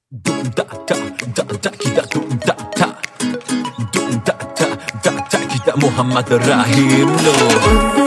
Dum da da da da kida dum da da dum da da da da kida Muhammed Rahim Nur.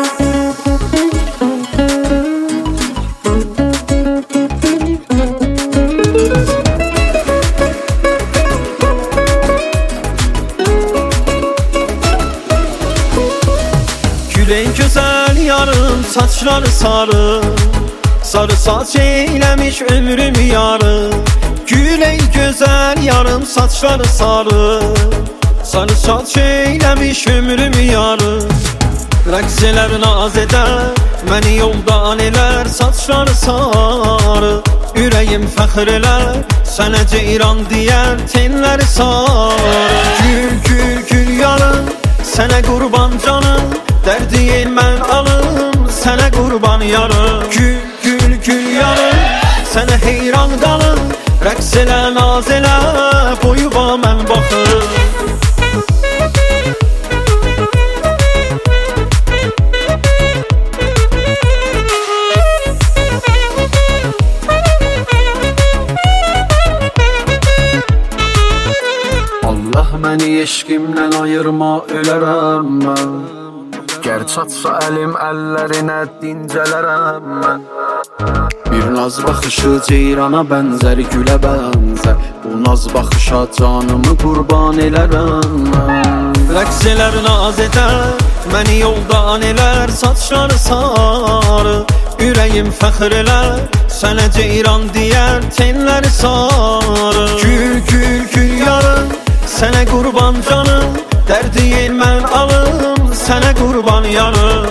Gülen güzel yarım saçları sarı, sarı saç eylemiş ömrümü yarı. Gülen güzel yarım saçları sarı, sarı saç eylemiş ömrümü yarı. Rəqs elər, naz edər, məni yoldan elər, saçları sarı. Ürəyim fəxr elər, sənə ceyran deyər, tenləri sarı. Gül, gül, gül yarım, sənə qurban canım, dərdiyin mən alım, sənə qurban yarım. Gül, gül, gül yarım, sənə heyran qalım, rəqs elə, naz elə, boyuva mən baxım. Allah məni eşqimdən ayırma, ölərəm mən. Gər çatsa əlim əllərinə dincələrəm mən. Bir naz baxışı ceyrana bənzər, gülə bənzər. Bu naz baxışa canımı qurban elərəm mən. Rəqs elər, naz edər, məni yoldan elər, saçları sarı. Ürəyim fəxr elər, sənə ceyran deyər, tenləri sarı. Gül, gül, gül yarım, sənə qurban canım, dərdiyin mən alım, sənə qurban yarım.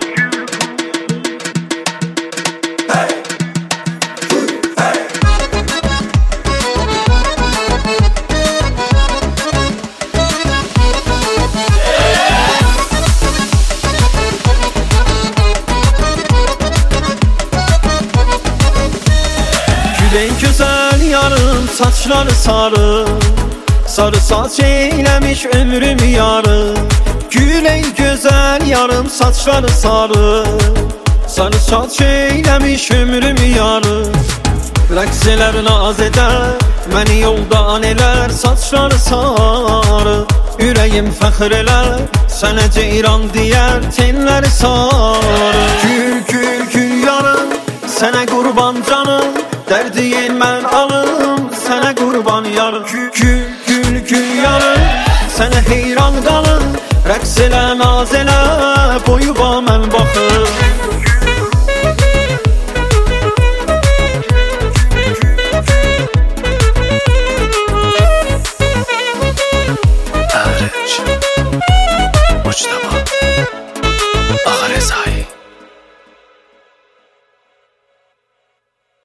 Gülen güzel yarım saçları sarı, sarı saç eylemiş ömrümü yarı. Gülen güzel yarım saçları sarı, sarı saç eylemiş ömrümü yarı. Rəqs elər, naz edər, məni yoldan elər, saçları sarı. Ürəyim fəxr elər, sənə ceyran deyər, tenləri sarı. Gül, gül, gül yarım, sənə qurban canım, dərdiyin mən alım, sənə qurban yarım. Gül, gül, gül yarım, sənə heyran qalım, rəqs elə, naz elə, boyuva mən baxım.